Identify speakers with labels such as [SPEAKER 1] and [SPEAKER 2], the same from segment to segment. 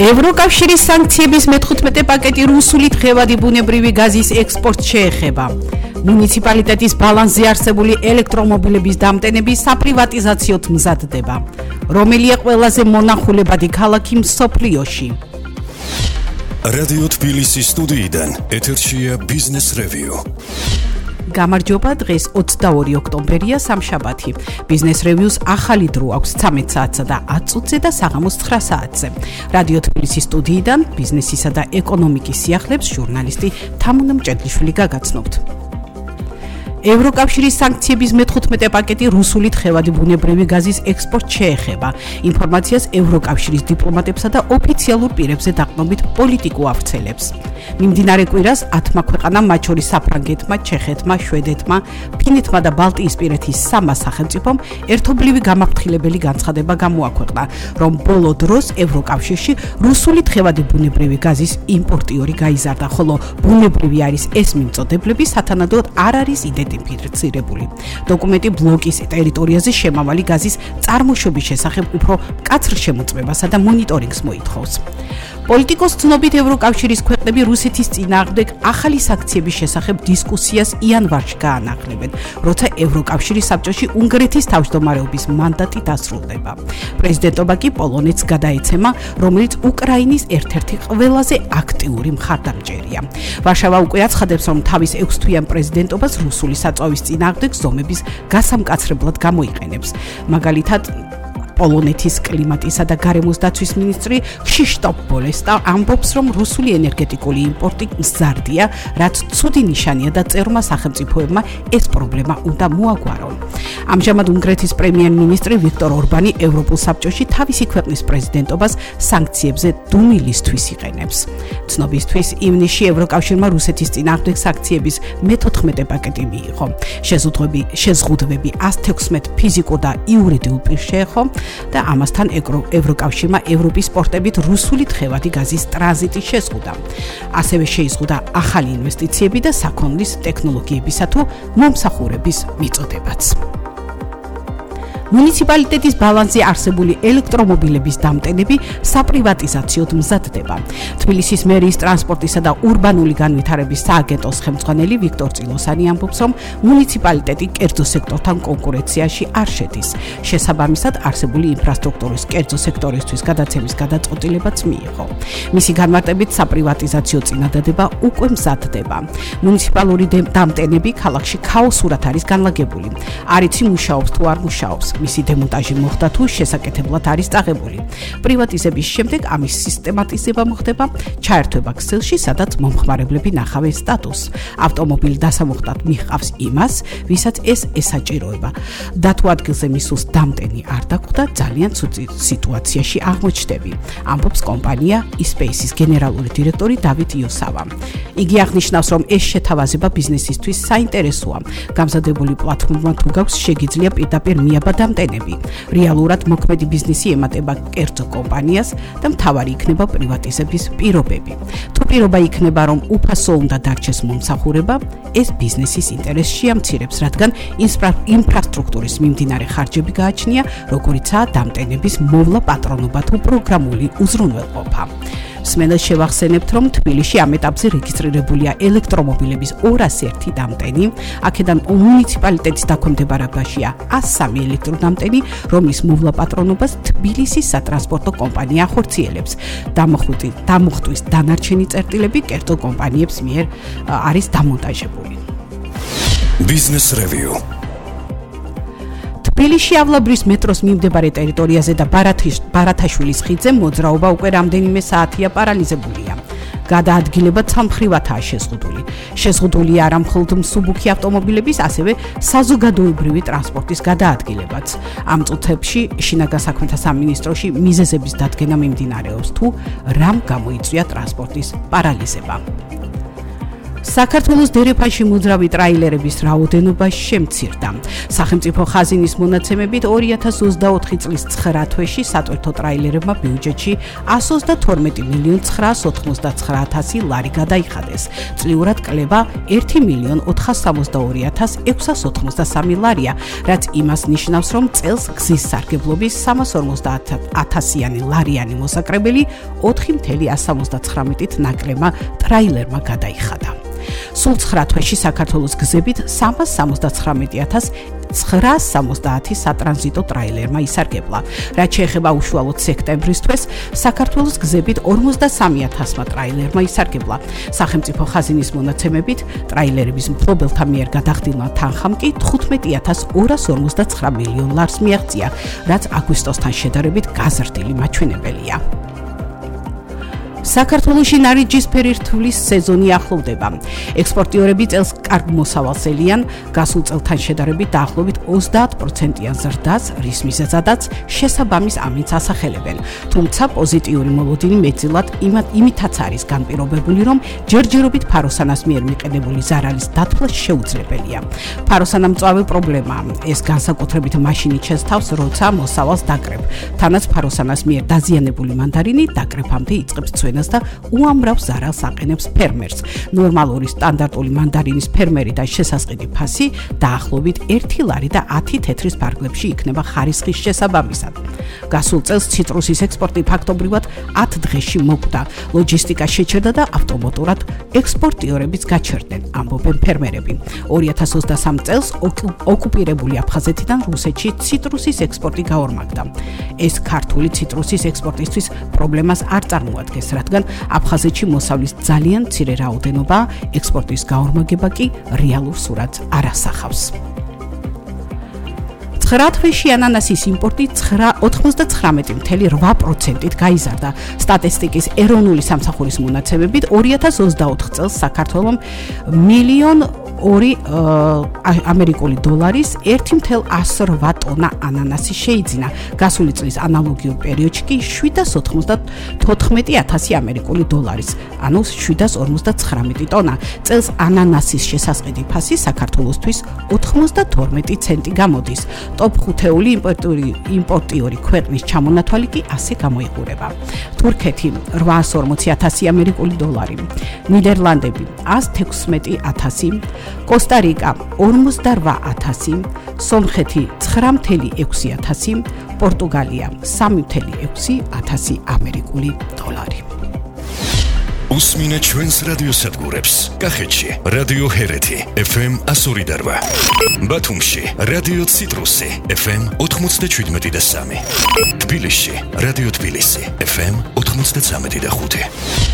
[SPEAKER 1] ევროკავშირის სანქციების მე-15 პაკეტი რუსული დღევადი ბუნებრივი გაზის ექსპორტს შეეხება. მუნიციპალიტეტის ბალანსზე არსებული ელექტრომობილების დამტენები საპრივატიზაციოდ მზადდება. რომელია ყველაზე მონახულებადი ქალაქი მსოფლიოში?
[SPEAKER 2] რადიო თბილისის სტუდიიდან ეთერშია ბიზნეს რევიუ.
[SPEAKER 1] გამარჯობა, დღეს 22 ოქტომბერია, სამშაბათი. ბიზნეს რევიუს ახალი დრო აქვს 13 საათსა და 10 წუთზე და საღამოს 9 საათზე. რადიო თბილისის სტუდიიდან ბიზნესისა და ეკონომიკის სიახლეებს ჟურნალისტი თამუნა მჭედლიშვილი გაგაცნობთ. ევროკავშირის სანქციების მე-15 პაკეტი რუსული დღევადი ბუნებრივი გაზის ექსპორტს შეეხება. ინფორმაციას ევროკავშირის დიპლომატებსა და ოფიციალურ პირებზე დაყრდნობით პოლიტიკურ ავრცელებს. მიმდინარე კვირას 10 ქვეყანამ, მათ შორის საფრანგეთმა, ჩეხეთმა, შვედეთმა, ფინეთმა და ბალტიისპირეთის 3 სახელმწიფომ ერთობლივი გამაფრთხილებელი განცხადება გამოაქვეყნა, რომ ბოლო დროს ევროკავშირში რუსული დღევადი ბუნებრივი გაზის იმპორტიორი გაიზარდა, ხოლო ბუნებრივი არის ეს მიმწოდებლები სათანადოდ არ არის იდენტიფიცირებული. დოკუმენტი ბლოკის ტერიტორიაზე შემავალი გაზის წარმოშობის შესახებ უფრო მკაცრ შემოწმებასა და მონიტორინგს მოითხოვს. პოლიტიკოს ცნობით ევროკავშირის ქვეყნები რუსეთის წინააღმდეგ ახალი სანქციების შესახებ დისკუსიას იანვარში გაანახლებენ, როცა ევროკავშირის საბჭოში უნგრეთის თავმჯდომარეობის მანდატი დასრულდება. პრეზიდენტობა კი პოლონეთს გადაეცემა, რომელიც უკრაინის ერთ-ერთი ყველაზე აქტიური მხარდამჭერია. ვარშავა უკვე აცხადებს, რომ თავის 6 თვიან პრეზიდენტობას რუსული საწვავის წინააღმდეგ ზომების გასამკაცრებლად გამოიყენებს. მაგალითად, პოლონეთის კლიმატისა და გარემოს დაცვის მინისტრი ქშიშტოფ ბოლესტა ამბობს, რომ რუსული ენერგეტიკული იმპორტი მზარდია, რაც ცუდი ნიშანია და წერმა სახელმწიფოებმა ეს პრობლემა უნდა მოაგვარონ. ამჟამად უნგრეთის პრემიერ-მინისტრი ვიქტორ ორბანი ევროპულ საბჭოში თავისი ქვეყნის პრეზიდენტობას სანქციებზე დუმილისთვის იყენებს. ცნობისთვის, ივნისში ევროკავშირმა რუსეთის წინააღმდეგ სანქციების მე-14 პაკეტი მიიღო. შეზღუდვები 116 ფიზიკურ და იურიდიულ პირს შეეხო და ამასთან ევროკავშირმა ევროპის პორტებით რუსული დღევადი გაზის ტრანზიტი შეზღუდა. ასევე შეიზღუდა ახალი ინვესტიციები და საქონლის ტექნოლოგიებისა თუ მომსახურების მიწოდებაც. მუნიციპალიტეტის ბალანსზე არსებული ელექტრომობილების დამტენები საპრივატიზაციოდ მზადდება. თბილისის მერიის ტრანსპორტისა და ურბანული განვითარების სააგენტოს ხელმძღვანელი ვიქტორ წილოსანი ამბობს, რომ მუნიციპალიტეტი კერძო სექტორთან კონკურენციაში არ შედის. შესაბამისად, არსებული ინფრასტრუქტურის კერძო სექტორისთვის გადაცემის გადაწყვეტილებაც მიიღო. მისი განმარტებით, საპრივატიზაციო წინადადება უკვე მზადდება. მუნიციპალური დამტენები ქალაქში ქაოსურად არის განლაგებული. არ იცი მუშაობს თუ არ მუშაობს. მისი დემონტაჟი მოხდა თუ შესაკეთებლად არის წაღებული. პრივატიზების შემდეგ ამის სისტემატიზება მოხდება, ჩაერთვება ქსელში, სადაც მომხმარებლები ნახავენ სტატუსს. ავტომობილი დასამოხტად მიჰყავს იმას, ვისაც ეს ესაჭიროება. და თუ ადგილზე მისულს დამტენი არ დაგვხდა, ძალიან ცუდი სიტუაციაში აღმოჩნდები, ამბობს კომპანია eSpace-ის გენერალური დირექტორი დავით იოსავა. იგი აღნიშნავს, რომ ეს შეთავაზება ბიზნესისთვის საინტერესოა. გამზადებული პლატფორმა თუ გაქვს, შეგიძლია პირდაპირ მიაბა დამტენები. რეალურად მოქმედი ბიზნესი ემატება კერძო კომპანიას და მთავარი იქნება პრივატიზების პირობები. თუ პირობა იქნება, რომ უფასო უნდა დარჩეს მომსახურება, ეს ბიზნესის ინტერესს შეამცირებს, რადგან ინფრასტრუქტურის მიმდინარე ხარჯები გააჩნია, როგორიცაა დამტენების მოვლა, პატრონობა თუ პროგრამული უზრუნველყოფა. მსმენელს შევახსენებთ, რომ თბილისში ამ ეტაპზე რეგისტრირებულია ელექტრომობილების 201 დამტენი, აქედან მუნიციპალიტეტის დაქვემდებარებაშია 103 ელექტროდამტენი, რომლის მოვლა პატრონობას თბილისის სატრანსპორტო კომპანია ახორციელებს. დამუხტვის დანარჩენი წერტილები კერძო კომპანიებს მიერ არის დამონტაჟებული.
[SPEAKER 2] ბიზნეს რევიუ.
[SPEAKER 1] თბილისში ავლაბრის მეტროს მიმდებარე ტერიტორიაზე და ბარათაშვილის ხიდზე მოძრაობა უკვე რამდენიმე საათია პარალიზებულია. გადაადგილება ცალმხრივადაა შეზღუდული. შეზღუდულია არა მხოლოდ მსუბუქი ავტომობილების, ასევე საზოგადოებრივი ტრანსპორტის გადაადგილებაც. ამ წუთებში შინაგან საქმეთა სამინისტროში მიზეზების დადგენა მიმდინარეობს, თუ რამ გამოიწვია ტრანსპორტის პარალიზება. საქართველოს დერეფანში მოძრავი ტრაილერების რაოდენობა შემცირდა. სახელმწიფო ხაზინის მონაცემებით 2024 წლის 9 თვეში სატვირთო ტრაილერებმა ბიუჯეტში 112.999.000 ლარი გადაიხადეს. წლიურად კლება 1.472.683 ლარია, რაც იმას ნიშნავს, რომ წელს გზის სარგებლობის 350.000 ლარიანი მოსაკრებელი 4.79-ით ნაკლებმა ტრაილერმა გადაიხადა. სულ 9 თვეში საქართველოს გზებით 379.970 სატრანზიტო ტრაილერმა ისარგებლა. რაც შეეხება უშუალოდ სექტემბრის თვეს, საქართველოს გზებით 43.000 ტრაილერმა ისარგებლა. სახელმწიფო ხაზინის მონაცემებით, ტრაილერების მფლობელთა მიერ გადახდილმა თანხამ კი 15.259 მილიონ ლარს მიაღწია, რაც აგვისტოსთან შედარებით გაზრდილი მაჩვენებელია. საქართველოში ნარინჯისფერი რთვლის სეზონი ახლოვდება. ექსპორტიორები წელს კარგ მოსავალს ელიან, გასულ წელთან შედარებით დაახლოებით 30%-იან ზრდას, რის მიზეზადაც შესაბამის ამინდს ასახელებენ. თუმცა პოზიტიური მოლოდინი მეტწილად იმითაც არის განპირობებული, რომ ჯერჯერობით ფაროსანას მიერ მიყენებული ზარალის დათვლა შეუძლებელია. ფაროსანა მწვავე პრობლემაა. ეს განსაკუთრებით მაშინით შეცდავს თავს, როცა მოსავალს დაკრებ. თანაც ფაროსანას მიერ დაზიანებული მანდარინი დაკრებამდე იწყებს და უამრავ ზარალს აყენებს ფერმერს. ნორმალური სტანდარტული მანდარინის ფერმერიდან შესასყიდი ფასი დაახლოებით 1 ლარი და 10 თეთრის ფარგლებში იქნება ხარისხის შესაბამისად. გასულ წელს ციტრუსის ექსპორტი ფაქტობრივად 10 დღეში მოკვდა. ლოჯისტიკა შეჩერდა და ავტომატურად ექსპორტიორებიც გაჩერდნენ, ამბობენ ფერმერები. 2023 წელს ოკუპირებული აფხაზეთიდან რუსეთში ციტრუსის ექსპორტი გაორმაგდა. ეს ქართული ციტრუსის ექსპორტისთვის პრობლემას არ წარმოადგენს, რადგან აფხაზეთში მოსავლის ძალიან მცირე რაოდენობა, ექსპორტის გაორმაგება კი რეალურ სურათს არ ასახავს. 9 თვეში ანანასის იმპორტი 99.8%-ით გაიზარდა. სტატისტიკის ეროვნული სამსახურის მონაცემებით 2024 წელს საქართველოს $1.2 ამერიკული დოლარის 1.8 ტონა ანანასი შეიძინა. გასული წლის ანალოგიურ პერიოდში კი 794.000 ამერიკული დოლარის, ანუ 759 ტონა. წელს ანანასის შესასყიდი ფასი საქართველოსთვის 92 ცენტი გამოდის. ტოპ 5-ეული იმპორტიორი ქვეყნის ჩამონათვალი კი ასე გამოიყურება. თურქეთი 840.000 ამერიკული დოლარი, ნიდერლანდები 116.000, კოსტა-რიკა 48.000, სომხეთი 9.600, პორტუგალია 3.600 ამერიკული დოლარი.
[SPEAKER 2] უსმინე ჩვენს რადიოსადგურებს. კახეთში რადიო ჰერეთი FM 102.8, ბათუმში რადიო ციტრუსი FM 97.3, თბილისში რადიო თბილისი FM 93.5.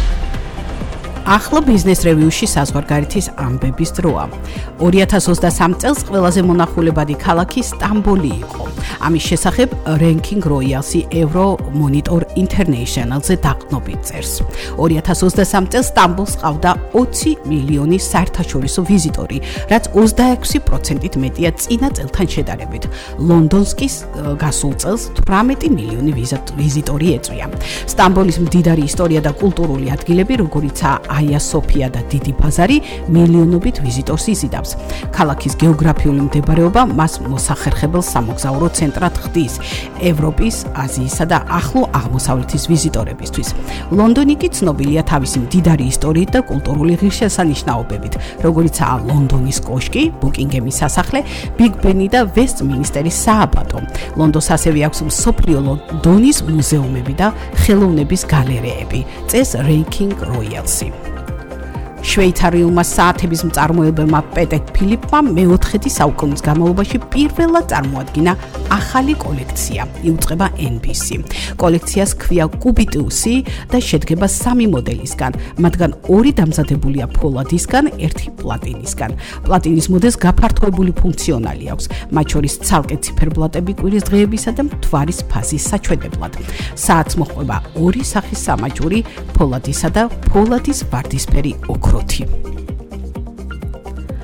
[SPEAKER 1] ახლა ბიზნეს რევიუში საზღვარგარეთის ამბების დროა. 2023 წელს ყველაზე მონახულებადი ქალაქი სტამბოლი იყო. ამის შესახებ Ranking Royals-ი Euro Monitor International-ზე დაყრდნობით წერს. 2023 წელს სტამბოლს ყავდა 20 მილიონი საერთაშორისო ვიზიტორი, რაც 26%-ით მეტია წინა წელთან შედარებით. ლონდონს კი გასულ წელს 18 მილიონი ვიზიტორი ეწვია. სტამბოლის მდიდარი ისტორია და კულტურული ადგილები, როგორიცაა აია სოფია და დიდი ბაზარი, მილიონობით ვიზიტორს იზიდავს. ქალაქის გეოგრაფიული მდებარეობა მას მოსახერხებელ სამოგზაურო ცენტრად ხდის ევროპის, აზიისა და ახლო აღმოსავლეთის ვიზიტორებისთვის. ლონდონი კი ცნობილია თავისი მდიდარი ისტორიით და კულტურული ღირსშესანიშნაობებით, როგორიცაა ლონდონის კოშკი, ბუკინგემის სასახლე, ბიგ ბენი და ვესტმინსტერის სააბატო. ლონდონს ასევე აქვს მსოფლიო დონის მუზეუმები და ხელოვნების გალერეები, წეს Ranking Royals-ი. შვეიცარიულმა საათების მწარმოებელმა პეტეკ ფილიპმა მე-4 საუკუნის განმავლობაში პირველად წარმოადგინა ახალი კოლექცია, იუწყება NBC. კოლექციას ჰქვია კუბიტუსი და შედგება 3 მოდელისგან, მათგან 2 დამზადებულია ფოლადისგან, 1 პლატინისგან. პლატინის მოდელს გაფართოებული ფუნქციონალი აქვს, მათ შორის ცალკე ციფერბლატები კვირის დღეებისა და მთვარის ფაზის საჩვენებლად. საათს მოჰყვება 2 სახის სამაჯური, ფოლადისა და ფოლადის ვარდისფერი ოქროთი.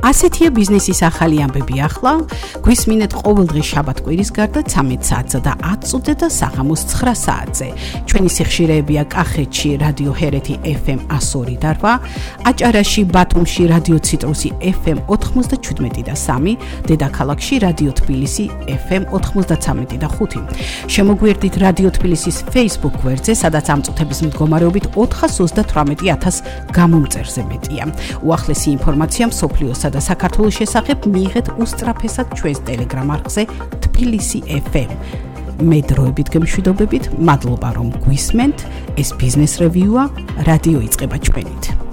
[SPEAKER 1] ასეთია ბიზნესის ახალი ამბები ახლა. გვისმინეთ ყოველდღე შაბათ-კვირის გარდა 13 საათსა და 10 წუთზე და საღამოს 9 საათზე. ჩვენი სიხშირეებია კახეთში რადიო ჰერეთი FM 102.8, აჭარაში, ბათუმში რადიო ციტრუსი FM 97 და 3, დედაქალაქში რადიო თბილისი FM 93.5. შემოგვიერთდით რადიო თბილისის Facebook გვერდზე, სადაც ამ წუთების მდგომარეობით 438,000 გამომწერზე მეტია. უახლესი ინფორმაცია მსოფლიოსა და საქართველოს შესახებ მიიღეთ უსწრაფესად ჩვენს Telegram არხზე თბილისი FM. მე დროებით გემშვიდობებით, მადლობა რომ გვისმენთ. ეს ბიზნეს რევიუა, რადიო იწყება ჩვენით.